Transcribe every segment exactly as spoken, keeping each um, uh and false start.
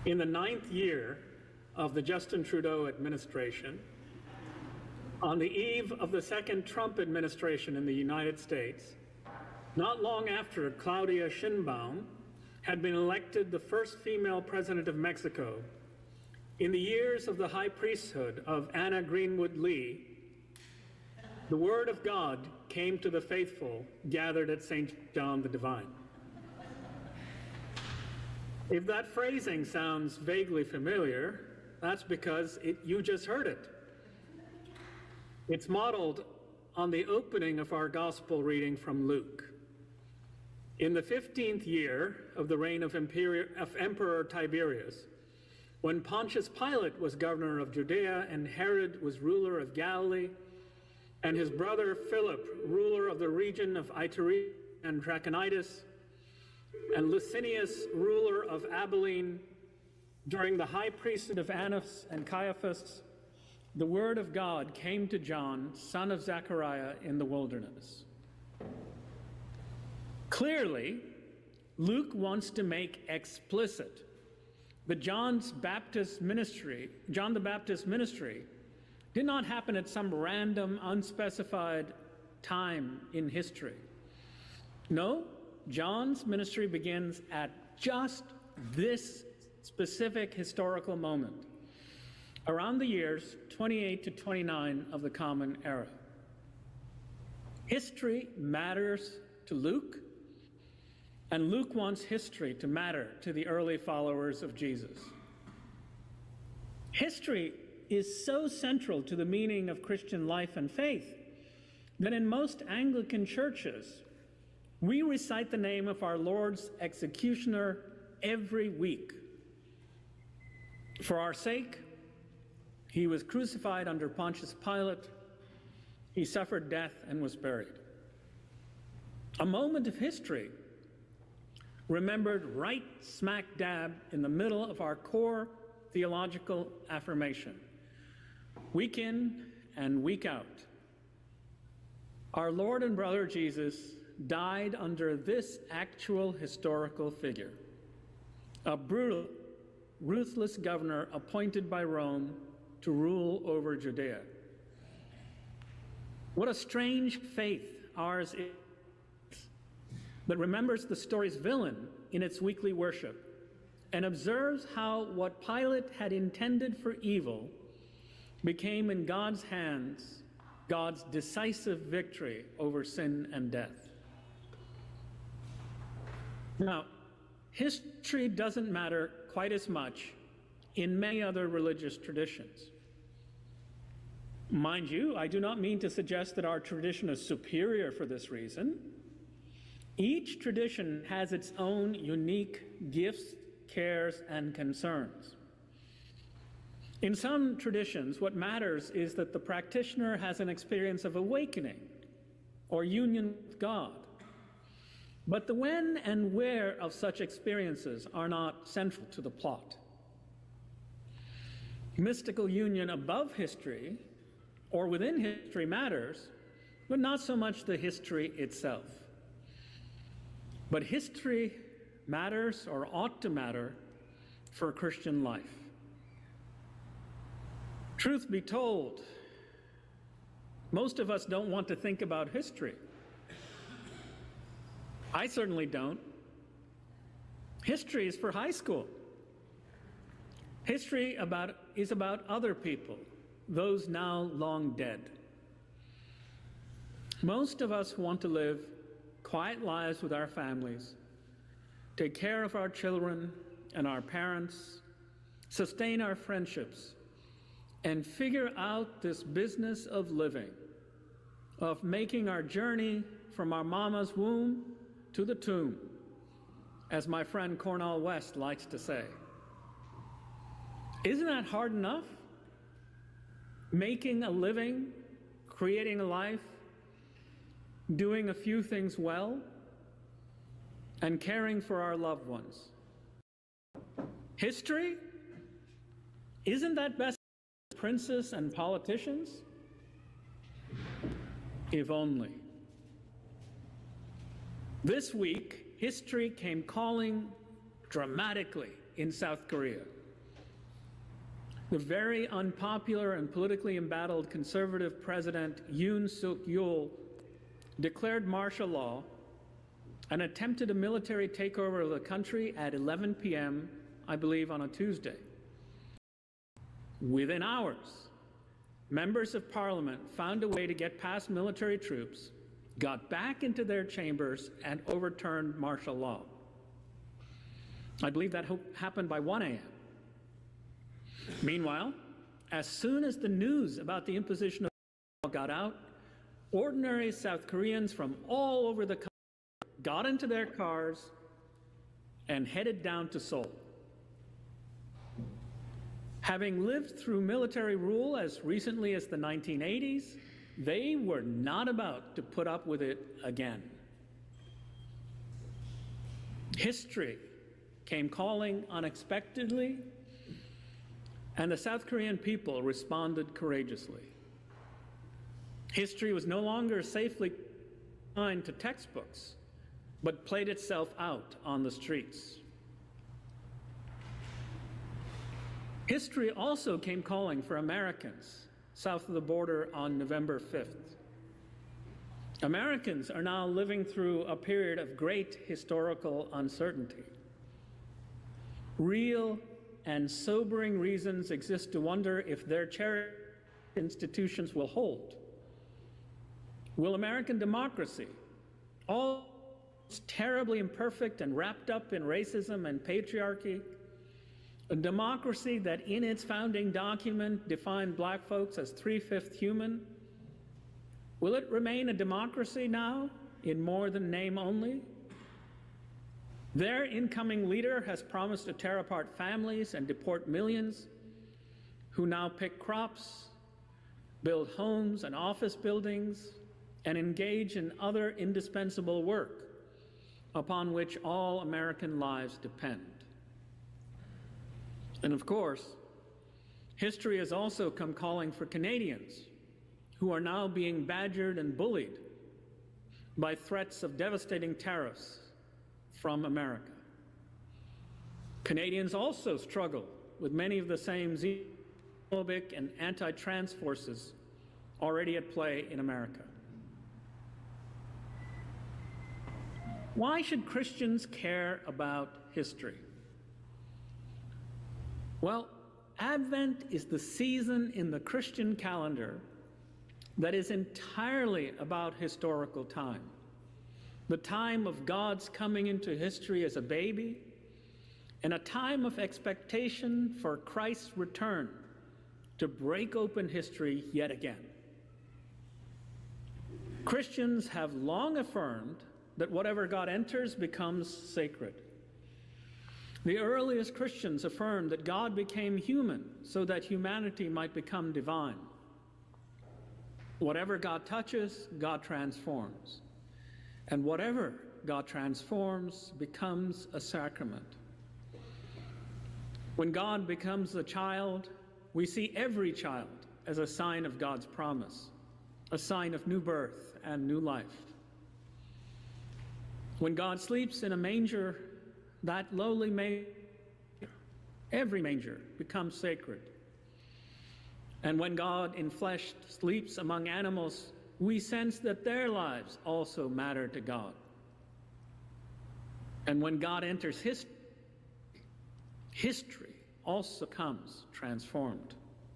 In the ninth year of the Justin Trudeau administration, on the eve of the second Trump administration in the United States, not long after Claudia Sheinbaum had been elected the first female president of Mexico, in the years of the high priesthood of Anna Greenwood Lee, the word of God came to the faithful gathered at Saint John the Divine. If that phrasing sounds vaguely familiar, that's because it, you just heard it. It's modeled on the opening of our gospel reading from Luke. In the fifteenth year of the reign of, Imperial, of Emperor Tiberius, when Pontius Pilate was governor of Judea and Herod was ruler of Galilee, and his brother Philip, ruler of the region of Iturea and Trachonitis, and Licinius, ruler of Abilene, during the high priesthood of Annas and Caiaphas, the word of God came to John, son of Zechariah, in the wilderness. Clearly, Luke wants to make explicit that John's Baptist ministry, John the Baptist's ministry, did not happen at some random, unspecified time in history. No, John's ministry begins at just this specific historical moment, around the years twenty-eight to twenty-nine of the Common Era. History matters to Luke, and Luke wants history to matter to the early followers of Jesus. History is so central to the meaning of Christian life and faith that in most Anglican churches, we recite the name of our Lord's executioner every week. For our sake, he was crucified under Pontius Pilate. He suffered death and was buried. A moment of history remembered right smack dab in the middle of our core theological affirmation, week in and week out. Our Lord and brother Jesus died under this actual historical figure, a brutal, ruthless governor appointed by Rome to rule over Judea. What a strange faith ours is, that remembers the story's villain in its weekly worship and observes how what Pilate had intended for evil became in God's hands God's decisive victory over sin and death. Now, history doesn't matter quite as much in many other religious traditions. Mind you, I do not mean to suggest that our tradition is superior for this reason. Each tradition has its own unique gifts, cares, and concerns. In some traditions, what matters is that the practitioner has an experience of awakening or union with God. But the when and where of such experiences are not central to the plot. Mystical union above history or within history matters, but not so much the history itself. But history matters, or ought to matter, for Christian life. Truth be told, most of us don't want to think about history. I certainly don't. History is for high school. History about, is about other people, those now long dead. Most of us want to live quiet lives with our families, take care of our children and our parents, sustain our friendships, and figure out this business of living, of making our journey from our mama's womb to the tomb, as my friend Cornel West likes to say. Isn't that hard enough? Making a living, creating a life, doing a few things well, and caring for our loved ones. History? Isn't that best for princes and politicians? If only. This week, history came calling dramatically in South Korea. The very unpopular and politically embattled conservative president Yoon Suk-yeol declared martial law and attempted a military takeover of the country at eleven p m, I believe, on a Tuesday. Within hours, members of parliament found a way to get past military troops, got back into their chambers, and overturned martial law. I believe that happened by one a m Meanwhile, as soon as the news about the imposition of law got out, ordinary South Koreans from all over the country got into their cars and headed down to Seoul. Having lived through military rule as recently as the nineteen eighties, they were not about to put up with it again. History came calling unexpectedly, and the South Korean people responded courageously. History was no longer safely confined to textbooks, but played itself out on the streets. History also came calling for Americans south of the border on November fifth. Americans are now living through a period of great historical uncertainty. Real and sobering reasons exist to wonder if their cherished institutions will hold. Will American democracy, all terribly imperfect and wrapped up in racism and patriarchy, a democracy that in its founding document defined black folks as three-fifths human, will it remain a democracy now in more than name only? Their incoming leader has promised to tear apart families and deport millions who now pick crops, build homes and office buildings, and engage in other indispensable work upon which all American lives depend. And of course, history has also come calling for Canadians who are now being badgered and bullied by threats of devastating tariffs from America. Canadians also struggle with many of the same xenophobic and anti-trans forces already at play in America. Why should Christians care about history? Well, Advent is the season in the Christian calendar that is entirely about historical time. The time of God's coming into history as a baby, and a time of expectation for Christ's return to break open history yet again. Christians have long affirmed that whatever God enters becomes sacred. The earliest Christians affirmed that God became human so that humanity might become divine. Whatever God touches, God transforms. And whatever God transforms becomes a sacrament. When God becomes a child, we see every child as a sign of God's promise, a sign of new birth and new life. When God sleeps in a manger, that lowly manger, every manger, becomes sacred. And when God in flesh sleeps among animals, we sense that their lives also matter to God. And when God enters history, history also comes transformed.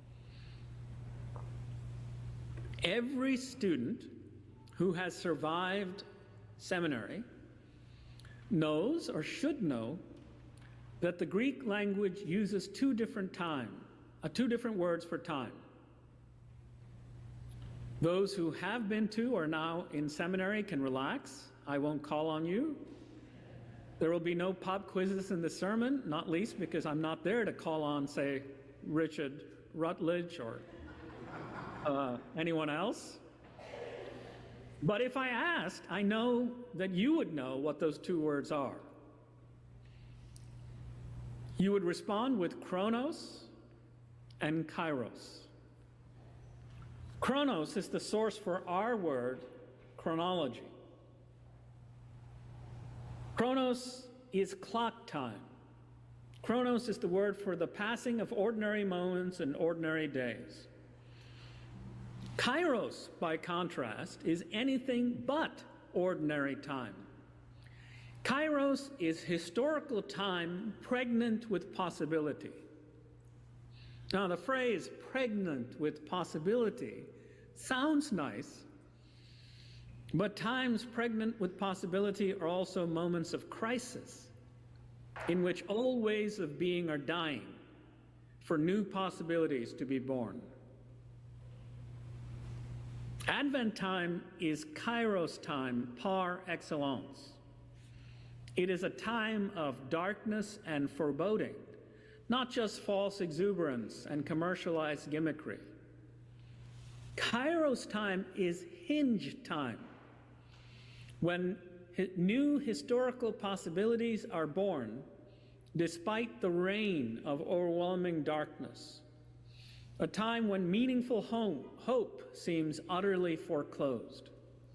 Every student who has survived seminary knows, or should know, that the Greek language uses two different time, uh, two different words for time. Those who have been to or now in seminary can relax. I won't call on you. There will be no pop quizzes in the sermon, not least because I'm not there to call on, say, Richard Rutledge or uh, anyone else. But if I asked, I know that you would know what those two words are. You would respond with chronos and kairos. Chronos is the source for our word, chronology. Chronos is clock time. Chronos is the word for the passing of ordinary moments and ordinary days. Kairos, by contrast, is anything but ordinary time. Kairos is historical time pregnant with possibility. Now, the phrase pregnant with possibility sounds nice, but times pregnant with possibility are also moments of crisis in which old ways of being are dying for new possibilities to be born. Advent time is Kairos time par excellence. It is a time of darkness and foreboding, not just false exuberance and commercialized gimmickry. Kairos time is hinge time, when new historical possibilities are born despite the reign of overwhelming darkness, a time when meaningful hope seems utterly foreclosed.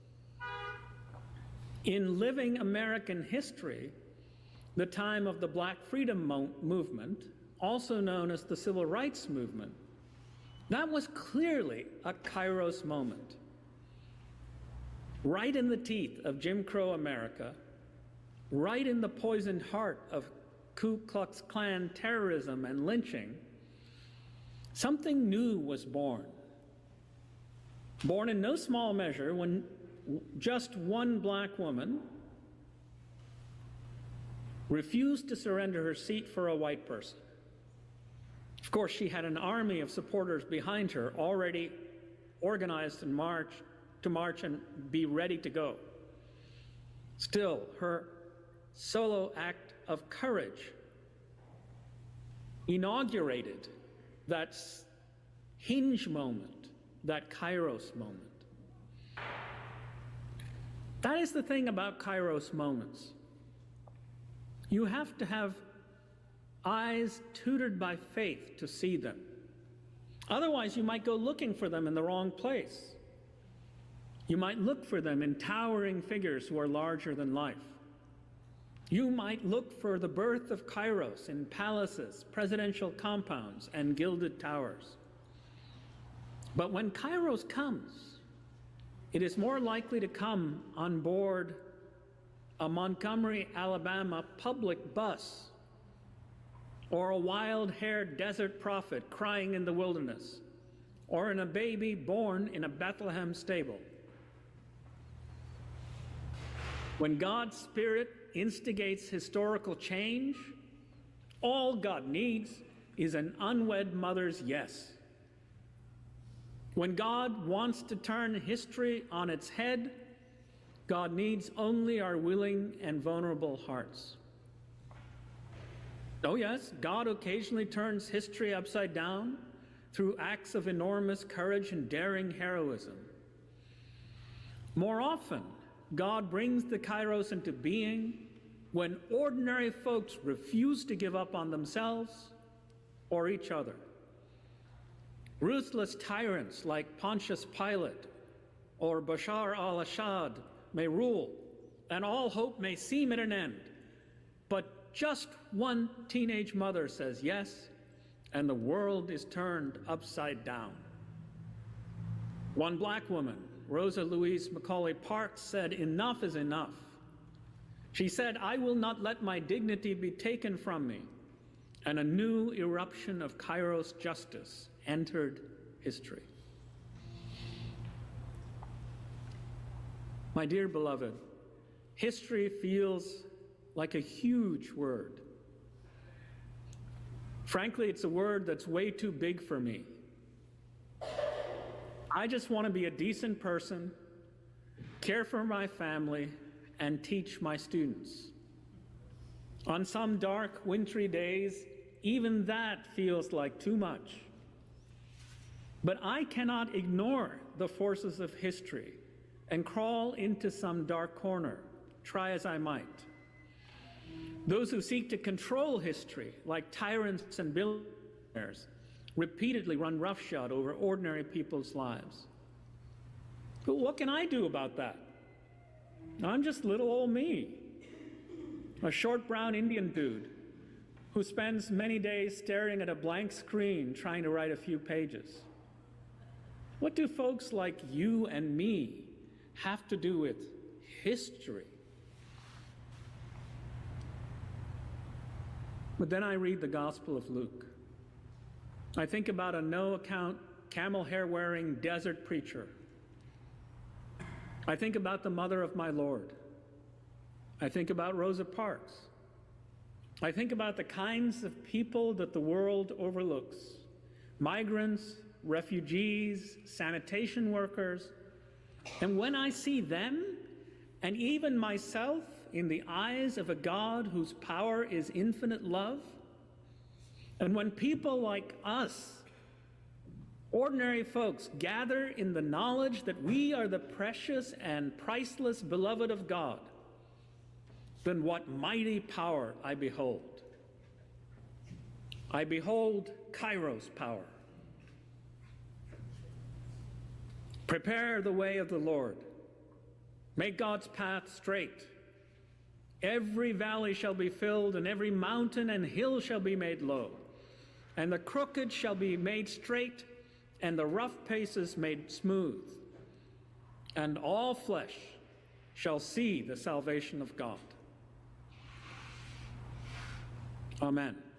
In living American history, the time of the Black Freedom Mo- Movement, also known as the Civil Rights Movement, that was clearly a Kairos moment. Right in the teeth of Jim Crow America, right in the poisoned heart of Ku Klux Klan terrorism and lynching, something new was born. Born in no small measure when just one black woman refused to surrender her seat for a white person. Of course, she had an army of supporters behind her, already organized and marched to march and be ready to go. Still, her solo act of courage inaugurated that hinge moment, that Kairos moment. That is the thing about Kairos moments. You have to have eyes tutored by faith to see them. Otherwise, you might go looking for them in the wrong place. You might look for them in towering figures who are larger than life. You might look for the birth of Kairos in palaces, presidential compounds, and gilded towers. But when Kairos comes, it is more likely to come on board a Montgomery, Alabama public bus, or a wild-haired desert prophet crying in the wilderness, or in a baby born in a Bethlehem stable. When God's Spirit instigates historical change, all God needs is an unwed mother's yes. When God wants to turn history on its head, God needs only our willing and vulnerable hearts. Oh yes, God occasionally turns history upside down through acts of enormous courage and daring heroism. More often, God brings the Kairos into being when ordinary folks refuse to give up on themselves or each other. Ruthless tyrants like Pontius Pilate or Bashar al-Assad may rule, and all hope may seem at an end. But just one teenage mother says yes, and the world is turned upside down. One black woman, Rosa Louise Macaulay Parks, said, "Enough is enough." She said, "I will not let my dignity be taken from me." And a new eruption of Kairos justice entered history. My dear beloved, history feels like a huge word. Frankly, it's a word that's way too big for me. I just want to be a decent person, care for my family, and teach my students. On some dark, wintry days, even that feels like too much. But I cannot ignore the forces of history and crawl into some dark corner, try as I might. Those who seek to control history, like tyrants and billionaires, repeatedly run roughshod over ordinary people's lives. But what can I do about that? I'm just little old me, a short brown Indian dude who spends many days staring at a blank screen trying to write a few pages? What do folks like you and me have to do with history? But then I read the Gospel of Luke. I think about a no-account, camel hair-wearing desert preacher. I think about the mother of my Lord. I think about Rosa Parks. I think about the kinds of people that the world overlooks: migrants, refugees, sanitation workers. And when I see them, and even myself, in the eyes of a God whose power is infinite love, and when people like us, ordinary folks, gather in the knowledge that we are the precious and priceless beloved of God, then what mighty power I behold. I behold Kairos power. Prepare the way of the Lord. Make God's path straight. Every valley shall be filled, and every mountain and hill shall be made low. And the crooked shall be made straight, and the rough places made smooth. And all flesh shall see the salvation of God. Amen.